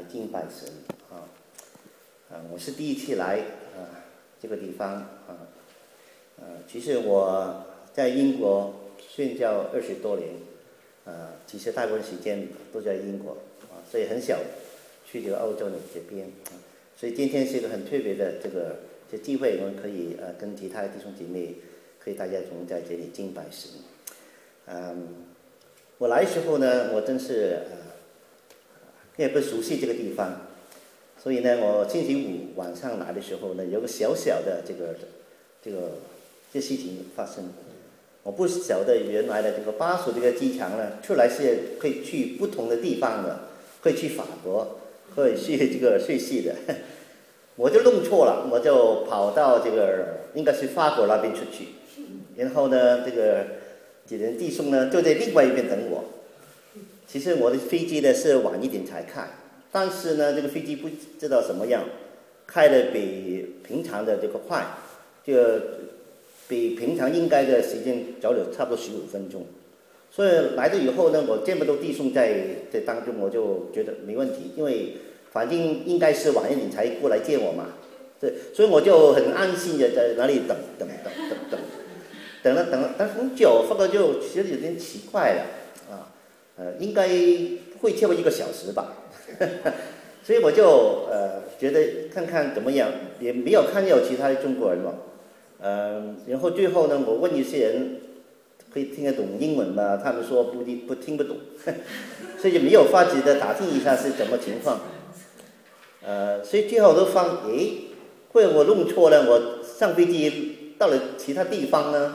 敬拜神我是第一次来这个地方其实我在英国宣教20多年其实大部分时间都在英国所以很少去这个欧洲这边所以今天是一个很特别的这机会，我们可以跟其他的弟兄姐妹可以大家同在这里敬拜神。我来的时候呢，我真是也不熟悉这个地方，所以呢，我星期五晚上来的时候呢，有个小小的这事情发生。我不晓得原来的这个巴蜀这个机场呢，出来是可以去不同的地方的，可以去法国，可以去这个瑞士的。我就弄错了，我就跑到这个应该是法国那边出去，然后呢，这个几人弟兄呢就在另外一边等我。其实我的飞机呢是晚一点才开，但是呢，这个飞机不知道怎么样，开的比平常的这个快，就比平常应该的时间早了差不多15分钟。所以来了以后呢，我见不到弟兄在当中，我就觉得没问题，因为反正应该是晚一点才过来见我嘛，对，所以我就很安心的在那里等了很久，发觉就其实有点奇怪了应该会超过1个小时吧，所以我就觉得看看怎么样，也没有看到其他的中国人嘛，然后最后呢，我问一些人可以听得懂英文吗？他们说不听不懂，所以就没有发觉的打听一下是怎么情况。所以最后都发或者我弄错了，我上飞机到了其他地方呢。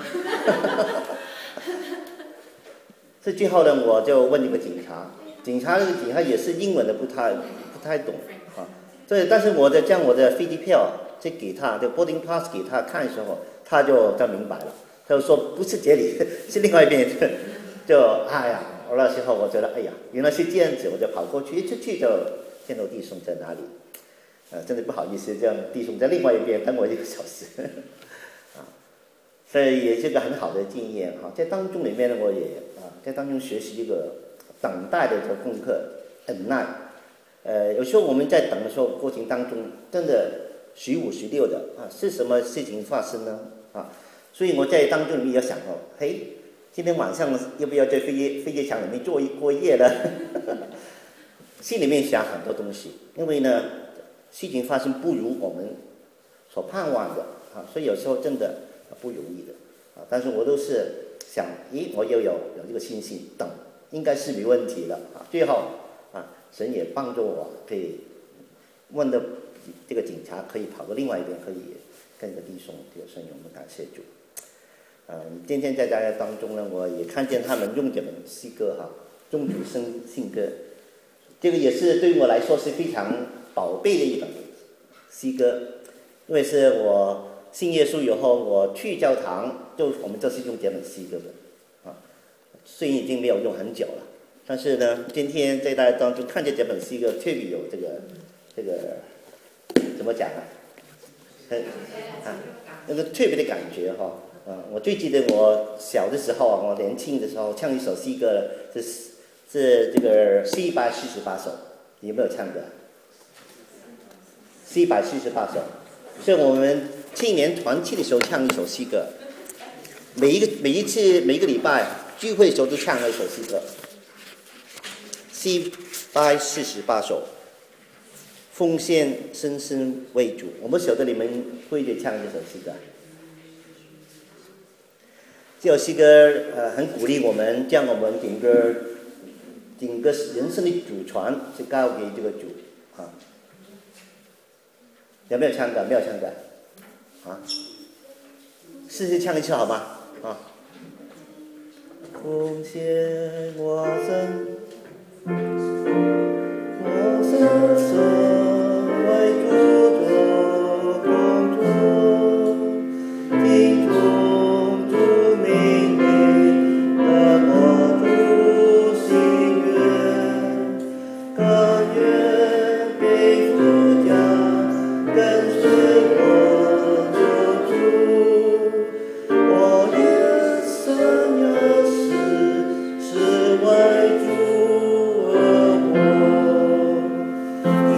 所以最后呢，我就问一个警察，那个警察也是英文的不太懂所以但是我将我的飞机票就给他，就 boarding pass 给他看的时候，他就明白了，他就说不是这里，是另外一边。就我那时候我觉得原来是这样子，我就跑过去，一出去就见到弟兄在哪里，真的不好意思，这样弟兄在另外一边等我1个小时，所以也是个很好的经验在当中里面呢，我也在当中学习一个等待的这个功课，忍耐。有时候我们在等的时候过程当中，真的时五时六的是什么事情发生呢？所以我在当中里面也想今天晚上要不要在飞机场里面过夜呢？心里面想很多东西，因为呢，事情发生不如我们所盼望的所以有时候真的不容易的但是我都是想，我有这个信心，等应该是没问题的最后神也帮助我，可以问的这个警察可以跑到另外一边，可以跟这个弟兄这个声音，我们感谢主。今天在大家当中呢，我也看见他们用这本诗歌宗主信歌，这个也是对我来说是非常宝贝的一本诗歌，因为是我信耶稣以后，我去教堂我们就是用这本诗歌的虽然已经没有用很久了，但是呢，今天在大家当中看见这本诗歌，特别有这个怎么讲那个特别的感觉我最记得我小的时候我年轻的时候唱一首诗歌，是这个448首，有没有唱过？448首，是我们青年团契的时候唱一首诗歌，每一个礼拜聚会的时候都唱了一首诗歌，448首，奉献深深为主。我不晓得你们会不会唱这首诗歌？这首诗歌很鼓励我们，将我们整个人生的主权是交给这个主有没有唱过？没有唱过试试唱一次好吗？奉献我身，我深深为主做工作，听从主命令，得我主心愿，甘愿背负家，跟随我救主，我的生要是为主而活。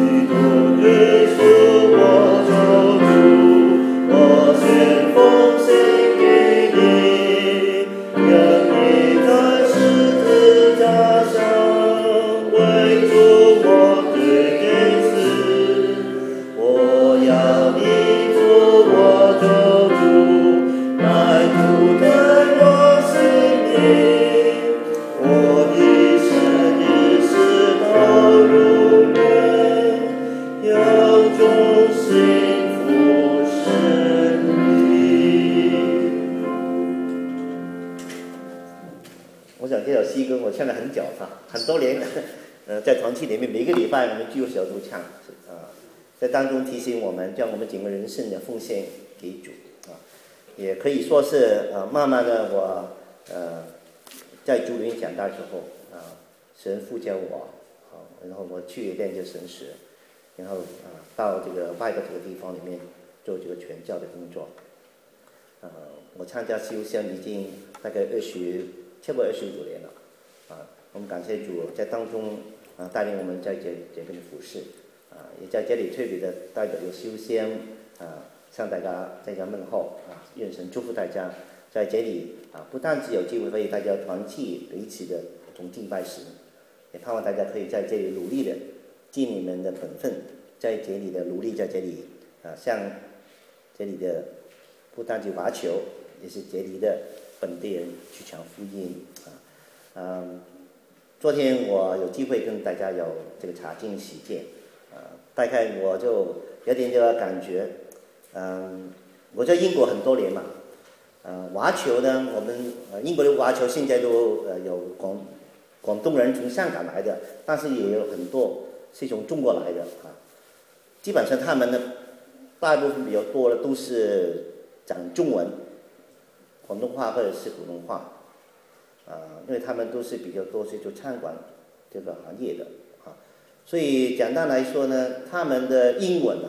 首诗歌，我唱得很久很多年，在团契里面每个礼拜我们聚会时候都唱在当中提醒我们将我们整个人生的奉献给主也可以说是慢慢的我在主里面长大之后神呼叫我然后我去练这神学，然后到这个外国这个地方里面做这个传教的工作。我参加修香已经大概差不多25年了我们感谢主在当中带领我们在这边服侍也在这里特别的代表有修香向大家问候愿神祝福大家在这里不但只有机会为大家团契彼此的同敬拜神，也盼望大家可以在这里努力的尽你们的本分，在这里的努力，在这里向这里的不但是华侨，也是这里的本地人去传福音昨天我有机会跟大家有这个查经实践大概我就有点这个感觉我在英国很多年嘛华侨呢我们英国的华侨现在都有广东人从香港来的，但是也有很多是从中国来的基本上他们呢大部分比较多的都是讲中文广东话或者是普通话因为他们都是比较多是做餐馆这个行业的所以简单来说呢他们的英文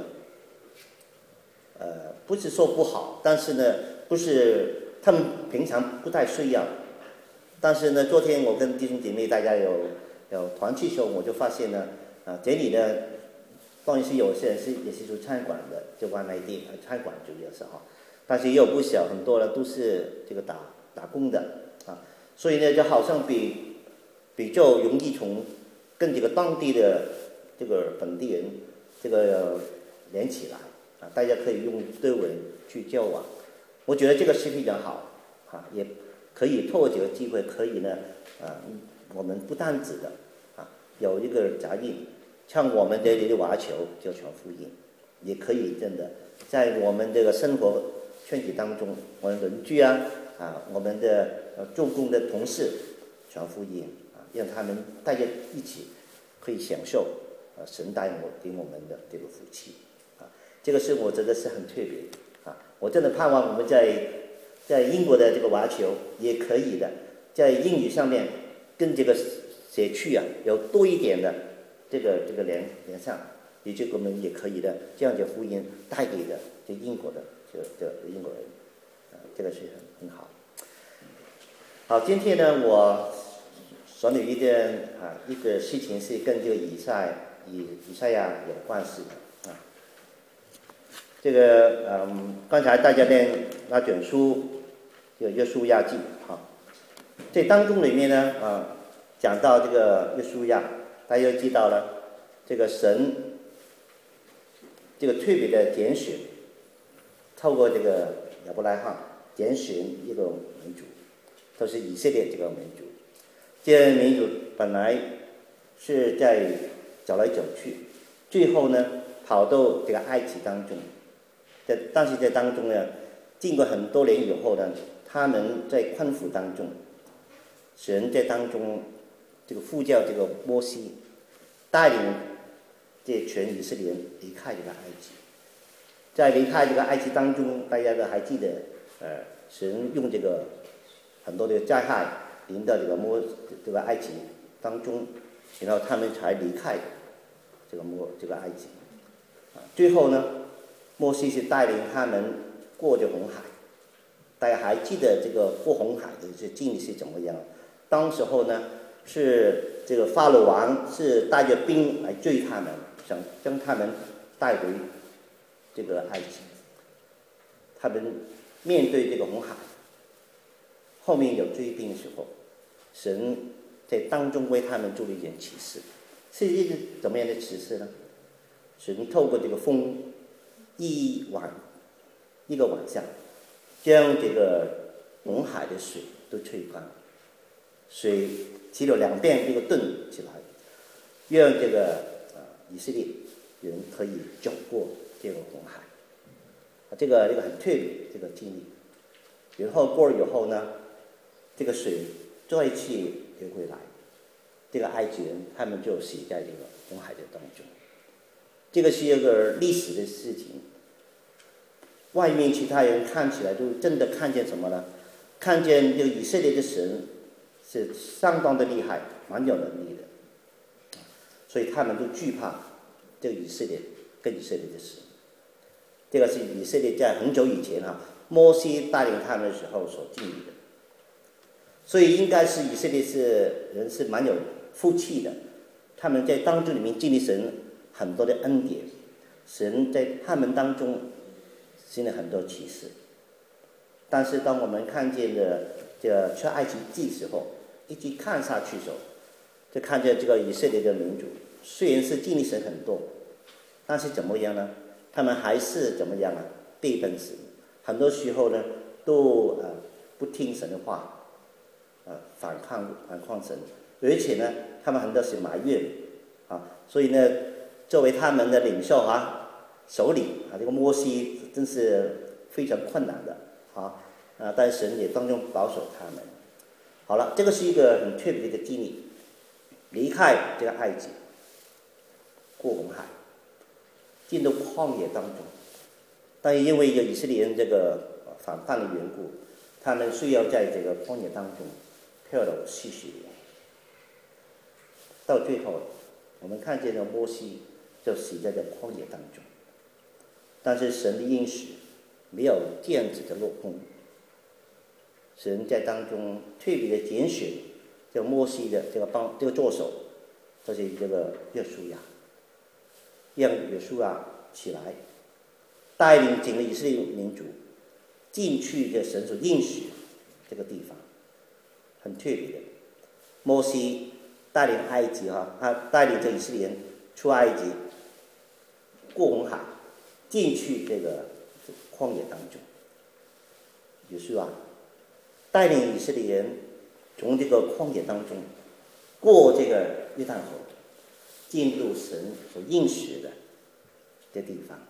不是说不好，但是呢不是他们平常不太需要，但是呢昨天我跟弟兄姐妹大家有团契的时候，我就发现呢这里呢当然是有些人也是做餐馆的，就外卖店餐馆主要是但是也有不少很多人都是这个打工的所以呢就好像比较容易跟这个当地的这个本地人这个连起来大家可以用德文去交往，我觉得这个是非常好也可以透过这个机会可以呢我们不单止的有一个杂音，像我们这里的华侨就传福音，也可以真的在我们这个生活圈子当中，我们邻居我们的做工的同事传福音让他们大家一起可以享受神带给我们的这个福气这个是我觉得是很特别我真的盼望我们在英国的这个华侨也可以的在英语上面跟这个社区有多一点的这个连上，也就我们也可以的这样的福音带给的这英国的这英国人这个是很好。好，今天呢我说了一个事情是跟这个以赛亚有关系的这个刚才大家念那卷书这个约书亚记这当中里面呢讲到这个约书亚，大家知道了这个神这个特别的拣选，透过这个亚伯拉罕拣选一个民族，都是以色列这个民族。这个民族本来是在走来走去，最后呢跑到这个埃及当中，但是在当中呢，经过很多年以后呢，他们在困苦当中，神在当中这个呼叫这个摩西，带领这全以色列人离开这个埃及。在离开这个埃及当中，大家都还记得，神用这个很多的灾害临到这个埃及当中，然后他们才离开这个埃及。最后呢，摩西是带领他们过这红海。大家还记得这个过红海的这经历是怎么样？当时候呢，是这个法老王是带着兵来追他们，想将他们带回这个埃及。他们面对这个红海，后面有追兵的时候，神在当中为他们做了一件启示，是一个怎么样的启示呢？神透过这个风，一个晚上，将这个红海的水都吹干，水起了两边这个顿起来，让这个以色列人可以走过这个红海。这个很特别这个经历。然后过了以后呢，这个水再去流回来，这个埃及人他们就死在这个红海的当中。这个是一个历史的事情。外面其他人看起来都真的看见什么呢？看见这个以色列的神是相当的厉害，蛮有能力的，所以他们都惧怕这个以色列跟以色列的神。这个是以色列在很久以前摩西带领他们的时候所经历的，所以应该是以色列人是蛮有福气的，他们在当中里面经历神很多的恩典，神在他们当中行了很多奇事。但是当我们看见了这个出埃及记的时候，一直看下去的时候，就看见这个以色列的民族虽然是经历神很多，但是怎么样呢？他们还是怎么样背叛神，很多时候呢都不听神的话，反抗神，而且呢他们很多是埋怨所以呢作为他们的领袖首领这个摩西真是非常困难的但神也当中保守他们。好了，这个是一个很特别的一个经历，离开这个埃及，过红海，进入旷野当中。但因为以色列人这个反叛的缘故，他们需要在这个旷野当中漂流40年。到最后，我们看见了摩西就死在这旷野当中。但是神的应许没有这样子的落空，神在当中特别的拣选这个摩西的这个助手，就是这个约书亚，让约书亚起来，带领整个以色列民族进去这神所应许这个地方，很特别的。摩西带领埃及他带领这以色列人出埃及，过红海，进去这个旷野当中。约书亚带领以色列人从这个旷野当中过这个约旦河，进入神所应许的这地方。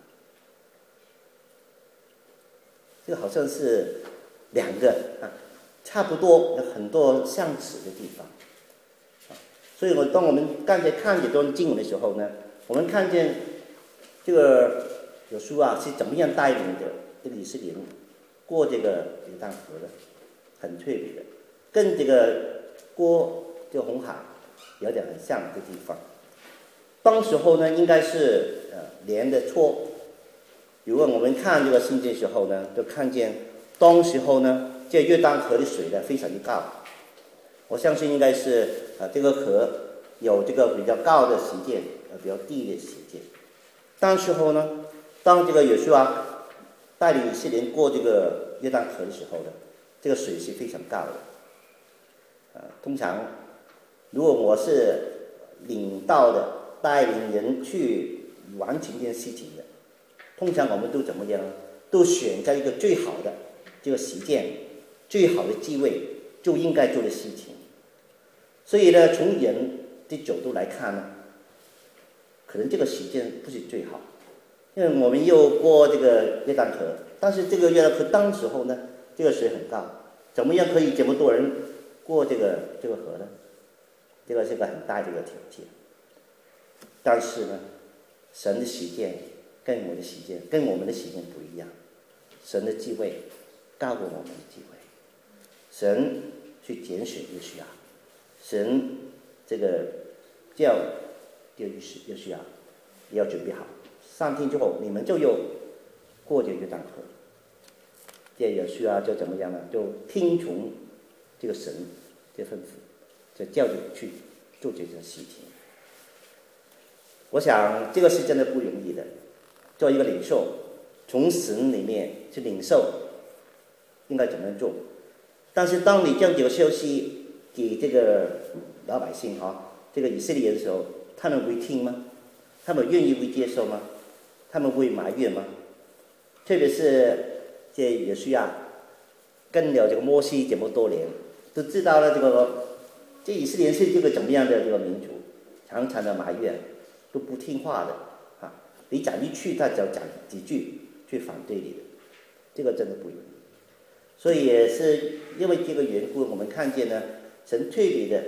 这个好像是两个差不多有很多相似的地方所以当我们刚才看这段经文的时候呢，我们看见这个约书亚是怎么样带领的这个以色列人过这个约旦河的，很特别的，跟这个过这个红海有点很像的地方。当时候呢，应该是年的初。如果我们看这个圣经的时候呢，就看见当时候呢，这约旦河的水呢非常的高。我相信应该是这个河有这个比较高的时间，比较低的时间。当时候呢，当这个约书亚带领以色列人过这个约旦河的时候呢，这个水是非常高的。通常如果我是领导的，带领人去完成这件事情的，通常我们都怎么样？都选在一个最好的这个时间、最好的机会，就应该做的事情。所以呢，从人的角度来看呢，可能这个时间不是最好，因为我们又过这个约旦河，但是这个约旦河当时候呢，这个水很高，怎么样可以这么多人过这个河呢？这个是个很大的一个挑战。但是呢，神的时间跟我们的时间不一样，神的智慧高过我们的智慧，神去拣选约书亚，神这个叫约书亚也要准备好，3天之后你们就有过这约旦河。这约书亚就怎么样呢？就听从这个神的吩咐，就叫你去做这件事情。我想这个是真的不容易的，做一个领袖，从神里面去领受应该怎么做。但是当你将这个消息给这个老百姓这个以色列人的时候，他们会听吗？他们愿意会接受吗？他们会埋怨吗？特别是这约书亚跟了这个摩西这么多年，都知道了这以色列人是这个怎么样的这个民族，常常的埋怨，都不听话的你讲一句，他就讲几句去反对你的，这个真的不容易。所以也是因为这个缘故，我们看见呢，神特别的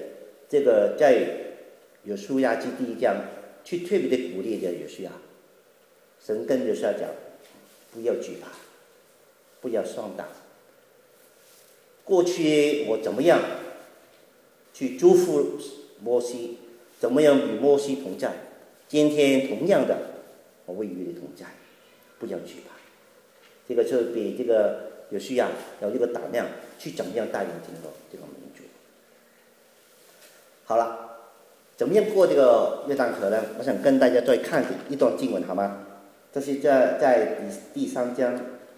这个在约书亚记第1章去特别的鼓励着约书亚，神跟约书亚讲，不要惧怕，不要丧胆。过去我怎么样去祝福摩西，怎么样与摩西同在，今天同样的我会与你同在，不要惧怕。这个就比这个约书亚有这个胆量去怎么样带领这个民族。好了，怎么样过这个约旦河呢？我想跟大家再看一段经文好吗？这是在第3章，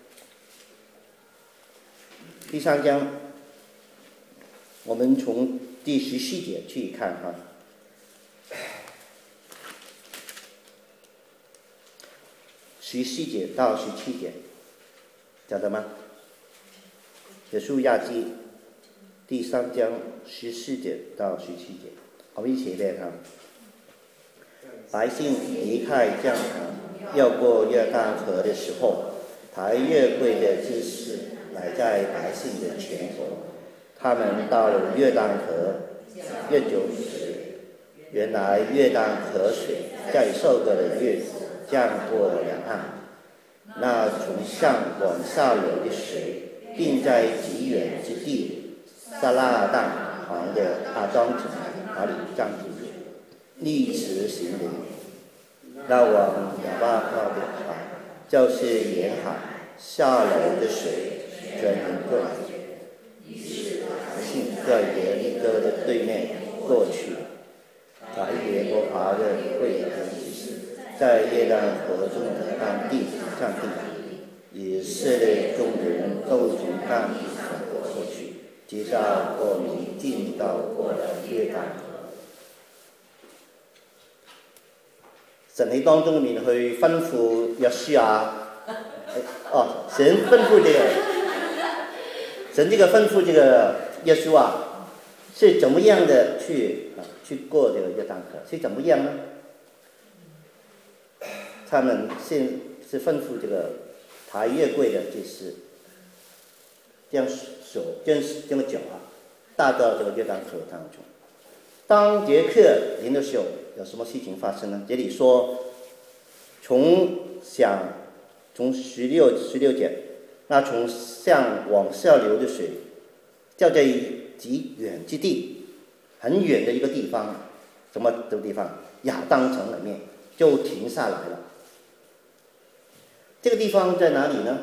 我们从第14节去看哈。14节到17节，晓得吗？约书亚记第3章14节到17节，我们一起念哈。百姓离开迦南，要过约旦河的时候，抬约柜的祭司来在百姓的前头。他们到了约旦河，约9时，原来约旦河水在受割的日子降过两岸，那从上往下流的水，并在极远之地撒拉旦旁的阿当城那里站住，立时行灵，那往亚巴靠的海，就是沿海下流的水全能过来。百姓在耶利哥的对面过去，抬耶和华的柜的祭司在约旦河中的岸地站定，以色列众人都从岸地上过去，直到国民进到过了约旦河。神喺當中面去吩咐約書亞，神吩咐神這個吩咐這個約書亞是怎麼樣的去過這個約旦河？是怎麼樣呢？他們是吩咐這個抬約櫃的祭司，將這個酒帶到這個約旦河當中。當節課臨的時候，有什麼事情發生呢？這裡說，從16節，那從上往下流的水，就在極遠之地，很遠的一個地方，什麼地方？亞當城裡面就停下來了。這個地方在哪裡呢？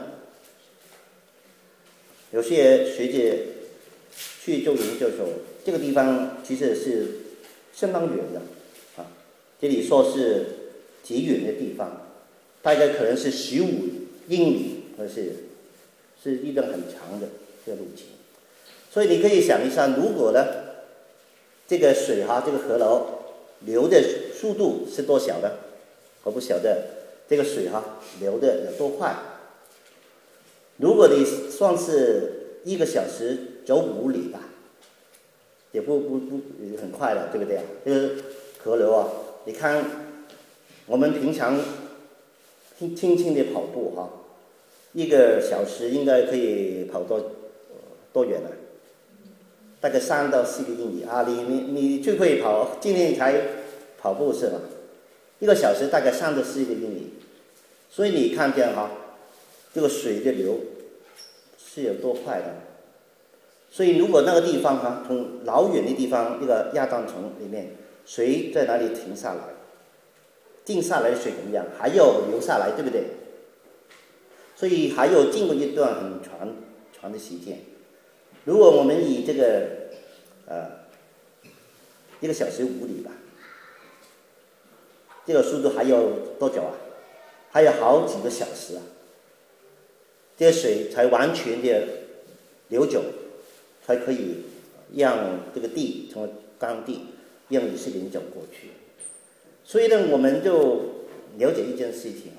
有些學者去做研究說，這個地方其實是相當遠的啊。這裡說是極遠的地方，大概可能是15英里，或者是一段很長的這個路徑。所以你可以想一下，如果呢這個水這個河流的速度是多少呢？我不曉得這個水流的有多快。如果你算是1個小時走5里吧，也不很快了，對不對啊？這個河流你看我們平常輕輕的跑步1個小時應該可以跑多遠呢？大概3到4個英里啊！你最會跑，今天才跑步是吧？1個小時大概3到4個英里，所以你看見這個水的流是有多快的。所以如果那個地方從老遠的地方，一個亞當城裡面，水在哪裡停下來？靜下來的水怎麼樣？還要流下來，對不對？所以還有經過一段很長的時間。如果我們以這個1個小時5里吧，這個速度還有多久啊？還有好幾個小時啊！這個水才完全的流走，才可以讓這個地成為乾地，讓以色列人走過去。所以呢，我們就了解一件事情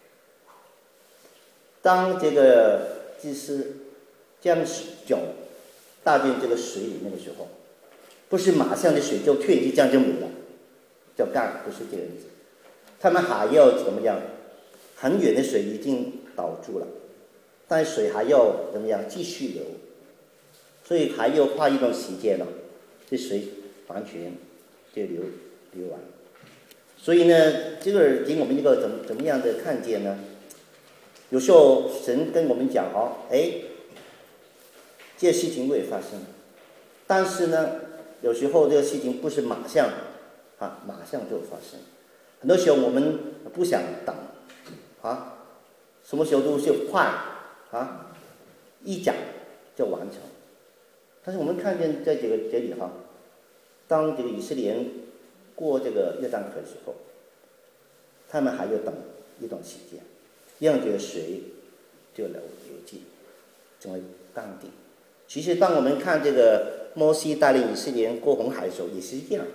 當這個祭司將酒倒進這個水裡面的時候，不是馬上的水就突然之間就沒了，就乾，不是這樣子。他們還要怎麼樣？很遠的水已經倒住了，但水還要怎麼樣繼續流，所以還要花一段時間這水完全就流完。所以呢，这个给我们一个怎么样的看见呢？有时候神跟我们讲这事情会发生，但是呢，有时候这个事情不是马上就发生。很多时候我们不想等什么时候都是快一讲就完成。但是我们看见在这里当这个以色列人过这个约旦河的时候，他们还要等一段时间，让这个水就流尽，成为干地。其实当我们看这个摩西带领以色列人过红海的时候也是一样。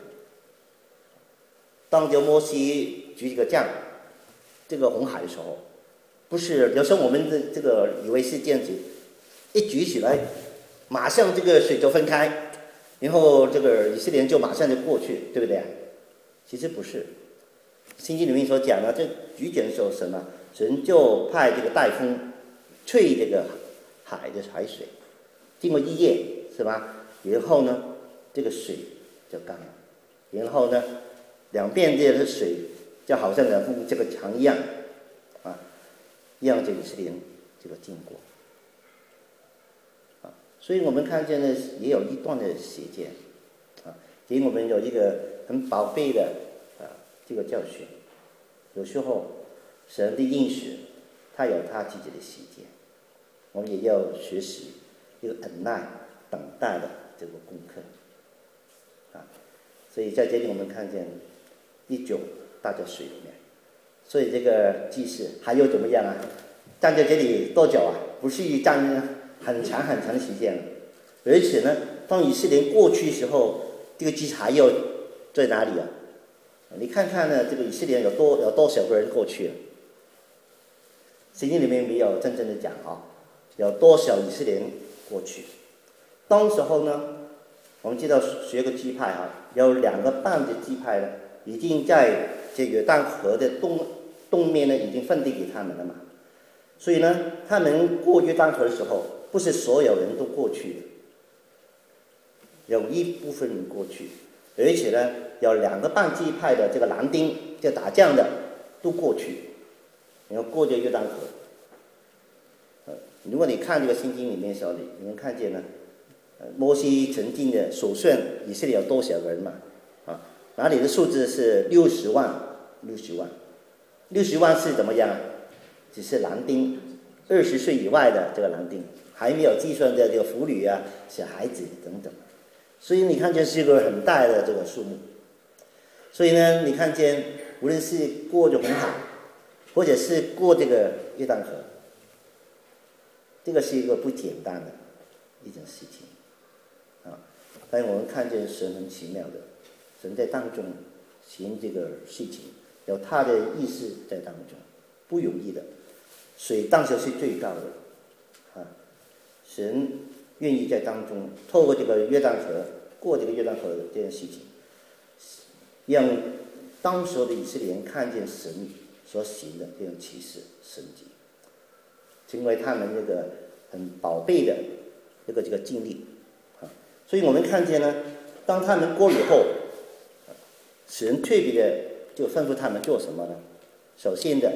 当这摩西举这个杖这个红海的时候，不是有时候我们的这个以为是这样子，一举起来马上这个水就分开，然后这个以色列人就马上就过去，对不对？其实不是，圣经里面所讲的，这举起的时候神就派这个大风吹这个海水，经过一夜是吧？然后呢，这个水就干了，然后呢，两边这个水就好像两幅这个墙一样让这个以色列人这个经过所以我们看见呢，也有一段的时间给我们有一个很宝贝的这个教训。有时候神的应许，他有他自己的时间，我们也要学习一个忍耐、等待的这个功课所以在这里我们看见一酒倒在水里面，所以这个祭司还有怎么样站在这里多久不是站很长的时间了。而且呢，当以色列人过去的时候，这个祭司还要在哪里你看看呢，这个以色列人有多少个人过去了？圣经里面没有真正的讲有多少以色列人过去。当时候呢，我们知道十个支派有2个半的支派呢，已经在这个约旦河的东面呢，已经分地给他们了嘛。所以呢，他们过约旦河的时候，不是所有人都过去的，有一部分人过去，而且呢，有2个半支派的这个男丁，就打仗的都过去，然后过这约旦河。如果你看这个圣经里面的时候，你能看见呢，摩西曾经的数算以色列有多少个人嘛？哪里的数字是60万，60万是怎么样只是男丁，20岁以外的这个男丁，还没有计算的这个妇女小孩子等等。所以你看见是一个很大的这个数目。所以呢，你看见无论是过这红海，或者是过这个约旦河，这个是一个不简单的一件事情但我们看见神很奇妙的，神在当中行这个事情，有他的意思在当中，不容易的。水当时是最高的神愿意在当中透过这个约旦河，过这个约旦河的这件事情，让当时的以色列人看见神所行的这种奇事神迹，成为他们这个很宝贝的这个经历所以我们看见呢，当他们过以后，神特别的就吩咐他们做什么呢？首先的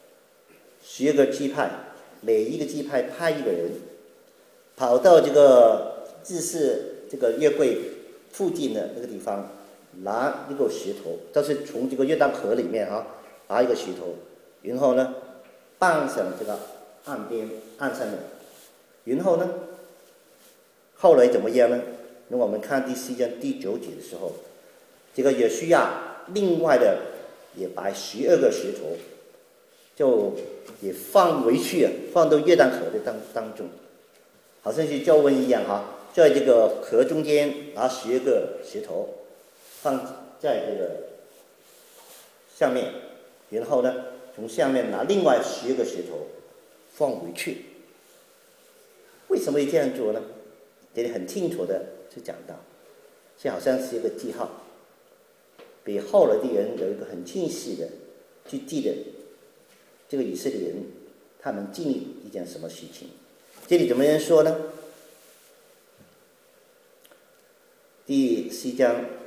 12个支派，每一个支派派一个人跑到这个祭司这个约柜附近的那个地方，拿一个石头，就是从这个约旦河里面拿一个石头，然后呢放上这个岸上面，然后呢后来怎么样呢？如果我们看第4章第9节的时候，这个约书亚另外的也把12个石头就也放回去放到约旦河的当中，好像是教文一样在这个河中间拿12个石头放在这个上面，然后呢从下面拿另外12个石头放回去。为什么要这样做呢？这里很清楚的就讲到，这好像是一个记号，给后来的人有一个很清晰的去记得这个以色列人他们经历一件什么事情。这里怎么样说呢？第4章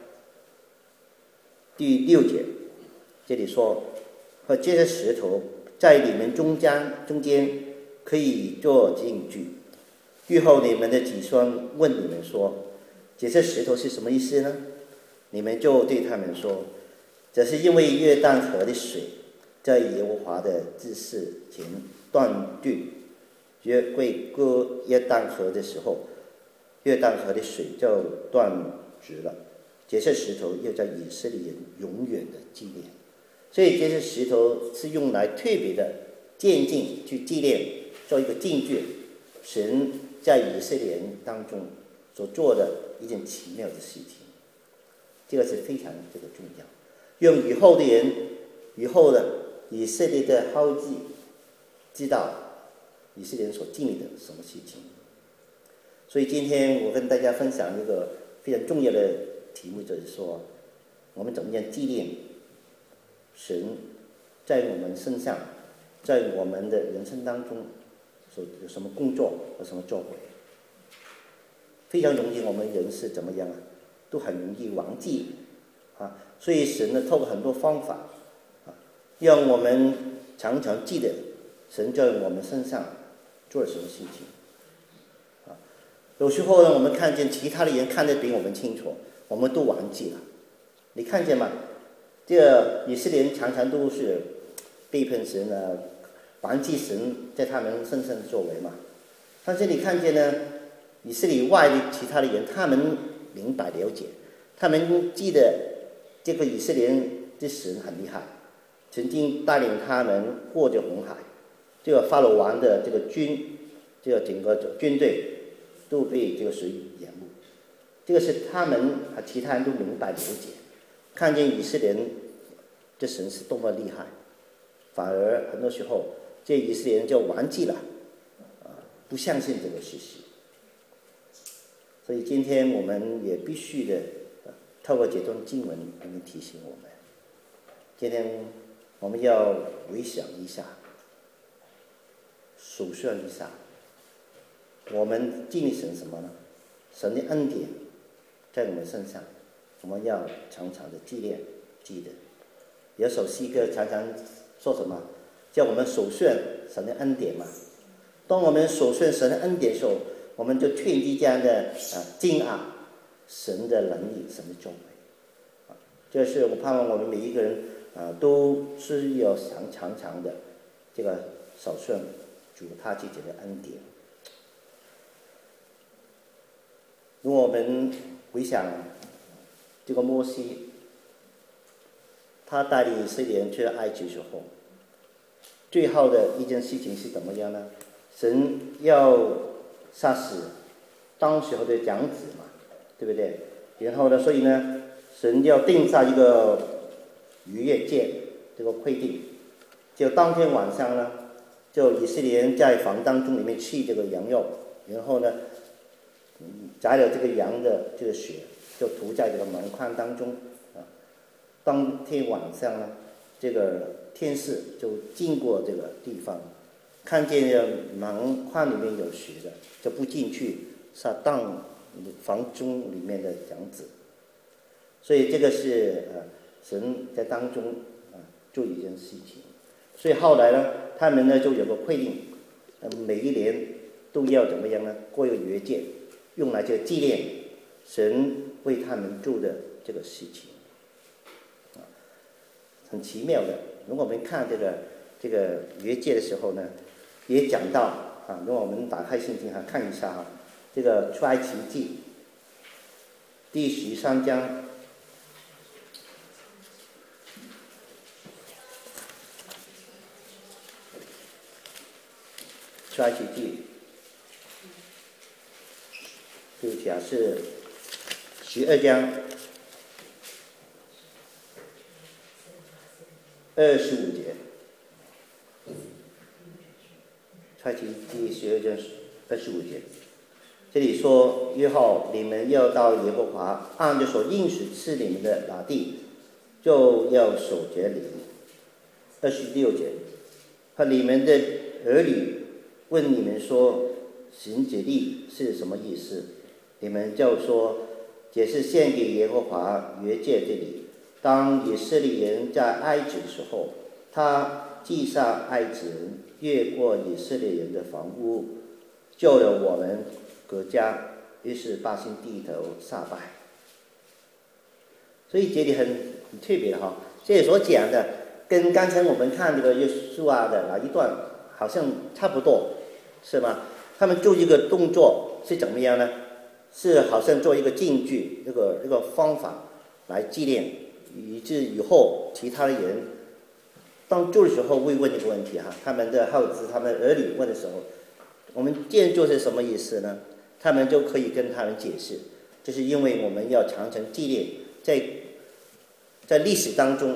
第6节，这里说，和这些石头在你们中间可以做证据，日后你们的子孙问你们说，这些石头是什么意思呢？你们就对他们说，这是因为约旦河的水在耶和华的指示前断绝，约柜过约旦河的时候，约旦河的水就断绝了。这些石头又在以色列人永远的纪念，所以这些石头是用来特别的渐进去纪念，做一个证据，神在以色列人当中所做的一件奇妙的事情，这个是非常重要，让以后的人，以后的以色列的后裔知道以色列人所经历的什么事情。所以今天我跟大家分享一个非常重要的题目，就是说我们怎么样纪念神在我们身上，在我们的人生当中所有什么工作和什么作为。非常容易我们人是怎么样都很容易忘记所以神呢透过很多方法让我们常常记得神在我们身上做了什么事情有时候呢我们看见其他的人看得比我们清楚，我们都忘记了。你看见吗？这个以色列人常常都是背叛神忘记神在他们身上的作为嘛。但是你看见呢，以色列外的其他的人，他们明白了解，他们记得这个以色列人的神很厉害，曾经带领他们过着红海，这个法老王的这个这个整个军队都被这个水淹没。这个是他们和其他人都明白了解，看见以色列人的神是多么厉害，反而很多时候这以色列人就忘记了不相信这个事实。所以今天我们也必须的透过这段经文来提醒我们，今天我们要回想一下，数算一下，我们经历神什么呢？神的恩典在我们身上，我们要常常的记得。有首诗歌常常说什么？叫我们数算神的恩典嘛。当我们数算神的恩典的时候，我们就确立这样的敬爱神的能力，神的作为。这是我盼望我们每一个人都是要常常的这个数算主他自己的恩典。如果我们回想这个摩西，他带领以色列人去了埃及的时候，最后的一件事情是怎么样呢？神要杀死当时候的长子嘛，对不对？然后呢，所以呢，神要定下一个逾越节这个规定，就当天晚上呢，就以色列人在房当中里面吃这个羊肉，然后呢摘了这个羊的这个血，就涂在这个门框当中当天晚上呢，这个天使就经过这个地方，看见门框里面有血的，就不进去杀当房中里面的长子。所以这个是神在当中做一件事情。所以后来呢，他们呢就有个规定，每一年都要怎么样呢？过一个逾越节，用来这个纪念神为他们做的这个事情。很奇妙的。如果我们看这个逾越节的时候呢，也讲到如果我们打开圣经看一下这个出埃及记第13章。出埃及记，对不起是12章25节。出埃及记12章25节，这里说：日后你们要到耶和华按着所应许赐你们的那地，就要守节礼。26节，和你们的儿女问你们说，行节礼是什么意思？你们就说，这是献给耶和华逾越节的礼， 当以色列人在埃及的时候，他击杀埃及人，越过以色列人的房屋，救了我们国家，于是百姓低头下拜。所以这里很特别哈，这里所讲的跟刚才我们看这个约书亚的那一段好像差不多，是吗？他们做一个动作是怎么样呢？是好像做一个禁句，一个方法来纪念，以致以后其他的人当做的时候会问这个问题哈，他们的孩子、他们儿女问的时候，我们这样做是什么意思呢？他们就可以跟他们解释，就是因为我们要常常纪念，在历史当中，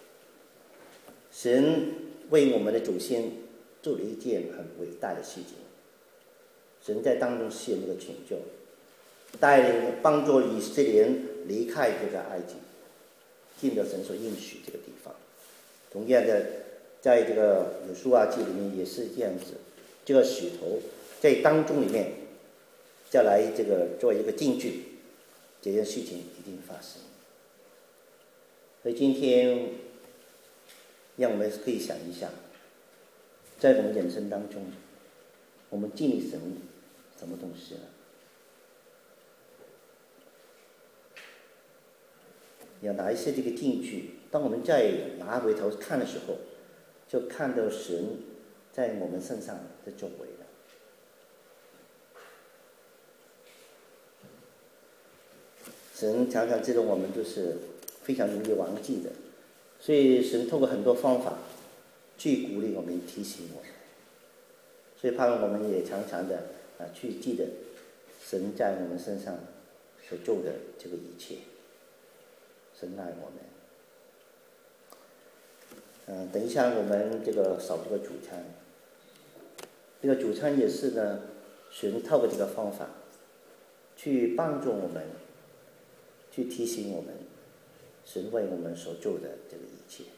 神为我们的祖先做了一件很伟大的事情，神在当中施行这个拯救，带领帮助以色列人离开这个埃及，进到神所应许这个地方。同样的，在这个约书亚记里面也是这样子，这个石头在当中里面再来这个做一个禁句，这件事情一定发生。所以今天让我们可以想一想，在我们人生当中，我们经历什么东西呢？有哪一些这个禁句，当我们再拿回头看的时候，就看到神在我们身上的作为了。神常常知道我们都是非常容易忘记的，所以神透过很多方法去鼓励我们、提醒我们，所以盼望我们也常常的去记得神在我们身上所做的这个一切。神爱我们。等一下我们这个扫这个主餐，这个主餐也是呢，神透过这个方法去帮助我们，去提醒我们神为我们所做的这个一切。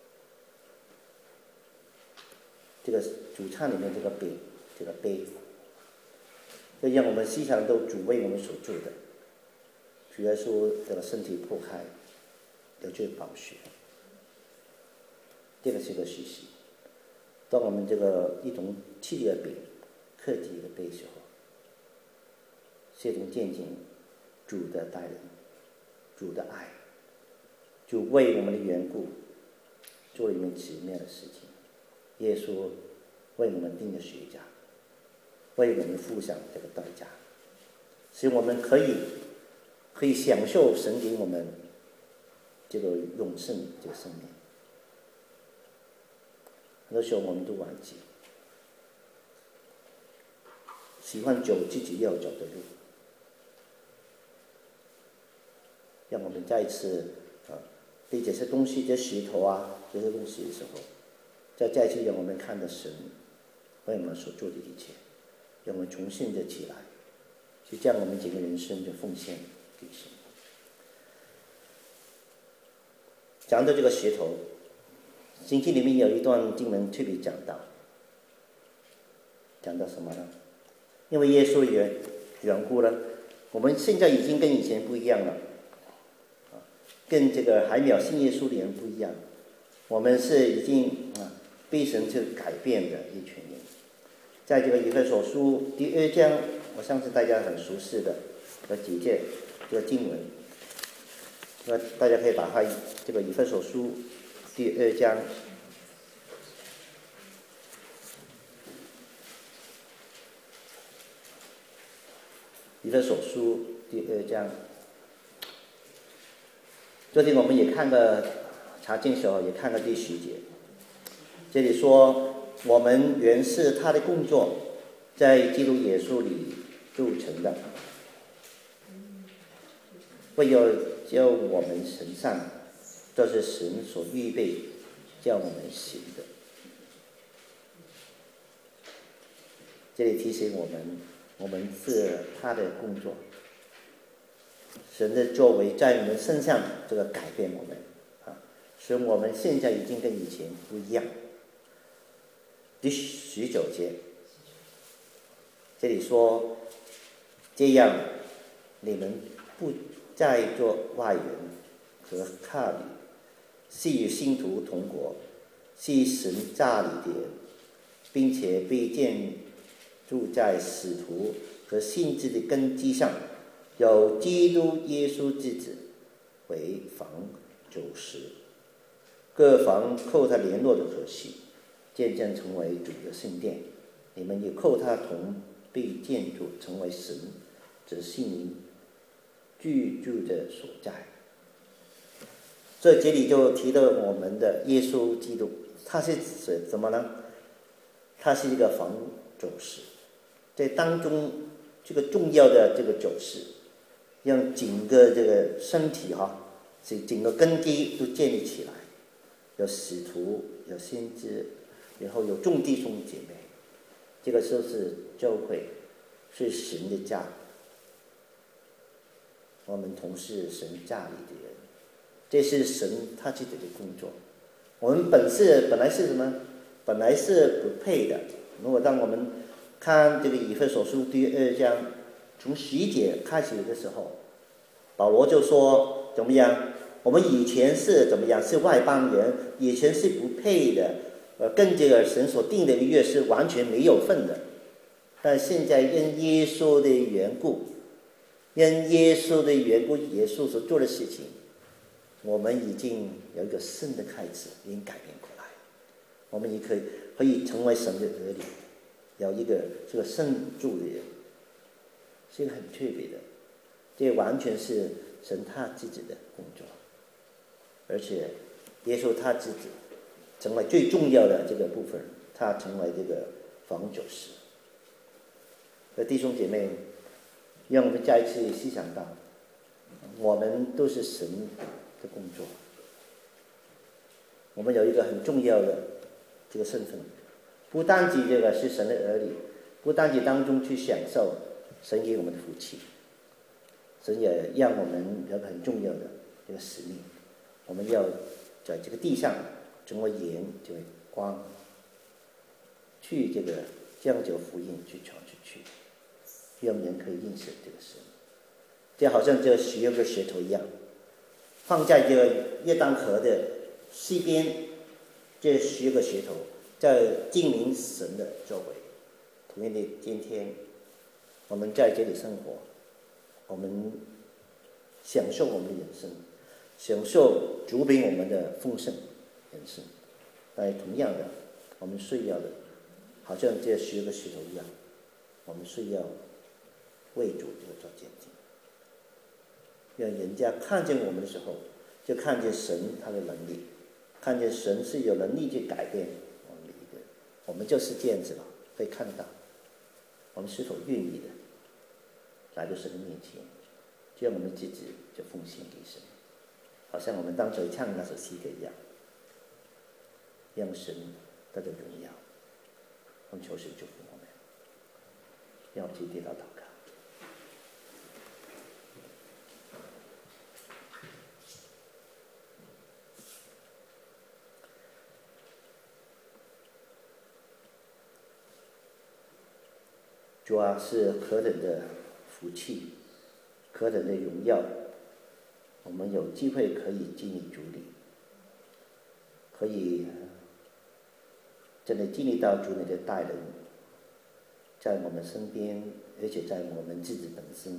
这个主餐里面这个饼，这个杯，就让我们思想到主为我们所做的。主耶稣这个身体破开，流出宝血，这个是个事实。当我们这个一同吃这个饼、喝这个杯的时候，是一种见证主的带领、主的爱，主为我们的缘故做了一件奇妙的事情。耶稣为我们钉了十字架，为我们付上这个代价，使我们可以享受神给我们这个永生这个生命。很多时候我们都忘记，喜欢走自己要走的路。让我们再一次对这些东西、这些石头这些东西的时候，再次让我们看到神为我们所做的一切，让我们重新的起来，去将我们整个人生的奉献给神。讲到这个石头，圣经里面有一段经文特别讲到什么呢？因为耶稣的缘故呢，我们现在已经跟以前不一样了，跟这个还没有信耶稣的人不一样，我们是已经被神去改变的一群人。在这个以弗所书第2章，我相信大家很熟悉的几节这个经文，那大家可以打开这个以弗所书第2章。以弗所书第2章，昨天我们也看了查经时候也看了第10节，这里说我们原是他的工作，在基督耶稣里铸成的，为要叫我们神善，这是神所预备叫我们行的。这里提醒我们是他的工作，神的作为在我们身上这个改变我们使我们现在已经跟以前不一样。第19节，这里说这样你们不再做外人， 和客旅，是与信徒同国，是神家里的人，并且被建筑在使徒和信子的根基上，有基督耶稣之子为房主石，各房扣他联络的和系，渐渐成为主的圣殿。你们也扣他同被建筑成为神之信灵居住的所在。这里就提到我们的耶稣基督，他是什么呢？他是一个房主石，在当中这个重要的这个主石，让整个这个身体整个根基都建立起来，有使徒，有先知，然后有众弟兄姐妹，这个就是教会，是神的家，我们同是神家里的人，这是神他自己的工作。我们本来是什么？本来是不配的。如果当我们看这个以弗所书第2章从11节开始的时候，保罗就说怎么样？我们以前是怎么样？是外邦人，以前是不配的，跟这个神所定的约是完全没有份的。但现在因耶稣的缘故，耶稣所做的事情，我们已经有一个新的开始，已经改变过来。我们也可以成为神的儿女，有一个这个圣助的人，是一个很特别的。这完全是神他自己的工作，而且耶稣他自己成为最重要的这个部分，他成为这个房主石。弟兄姐妹，让我们再一次思想到，我们都是神的工作，我们有一个很重要的这个身份，不单仅这个是神的儿女，不单仅当中去享受神给我们的福气，神也让我们有个很重要的这个使命，我们要在这个地上成为盐，成为光，去这个将这个福音去传出去，让人可以认识这个神。就好像这12个石头一样，放在这个约旦河的西边，这12个石头在证明神的作为。同样的，今天我们在这里生活，我们享受我们的人生，享受主给我们的丰盛人生。但同样的，我们需要的，好像这12个石头一样，我们需要为主这个做见证，让人家看见我们的时候，就看见神他的能力，看见神是有能力去改变我们每一个人。我们就是这样子了，可以看到我们是否愿意的来到神的面前，就让我们自己就奉献给神，好像我们当时唱那首诗歌一样，让神得到荣耀。我们求神祝福我们，让我们去跌倒祷告。主啊，是何等的福气，何等的荣耀，我们有机会可以经历主里，可以真的经历到主你的带领，在我们身边，而且在我们自己本身。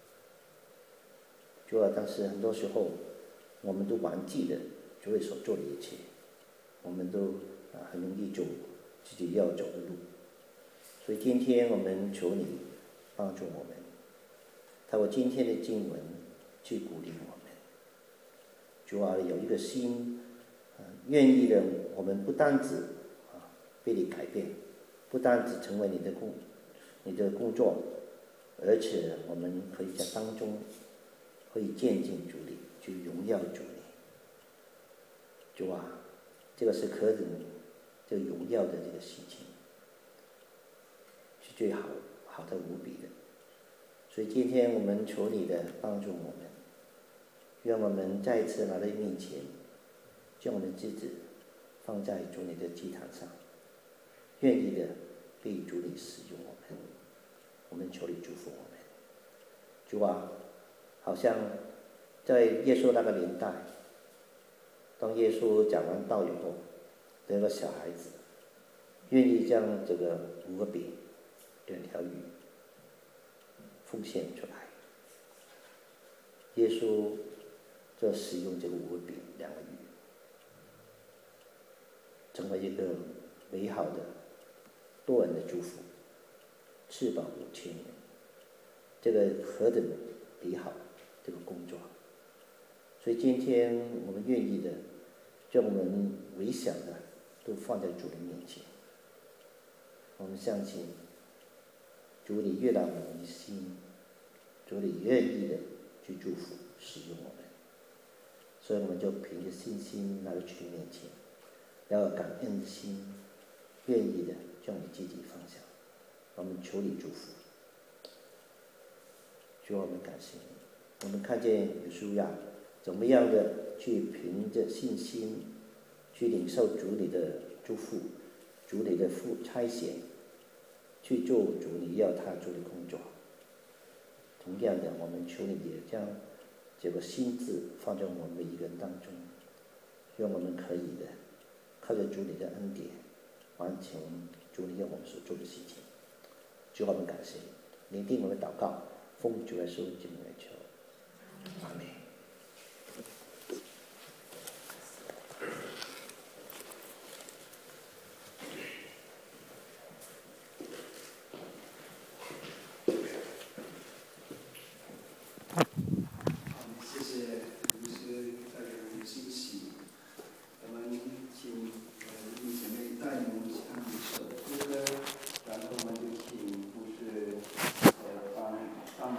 主啊，但是很多时候我们都忘记了主你所做的一切，我们都很容易走自己要走的路。所以今天我们求你帮助我们，透过今天的经文去鼓励我们。主啊，有一个心，愿意的，我们不单止被你改变，不单止成为你的工作，而且我们可以在当中可以见证主你，去荣耀主你。主啊，这个是何等这个荣耀的这个事情，是最好的无比的。所以今天我们求你的帮助我们，让我们再一次来到你面前，将我们自己放在主你的祭坛上，愿意的被主你使用我们。我们求你祝福我们。主啊，好像在耶稣那个年代， 当耶稣讲完道以后，这个小孩子愿意将这个5个饼、2条鱼奉献出来。耶稣就使用这个5个饼、2个鱼，成为一个美好的多人的祝福，吃饱5000人。这个何等美好这个工作！所以今天我们愿意的，将我们微小的都放在主的面前。我们相信主你悦纳我们的心，主你愿意的去祝福使用我们，所以我们就凭着信心来到主的面前，要有感恩的心，愿意的将你自己放下，我们求你祝福。主，我们感谢你，我们看见约书亚怎么样的去凭着信心去领受主你的祝福，主你的差遣，去做主你要他做的工作。同样的，我们求你也将这个心智放在我们每一个人当中，让我们可以的靠着主你的恩典，完成主你要我们所做的事情。主，我们感谢你，聆听我们的祷告，奉主耶稣基督的名求，阿门。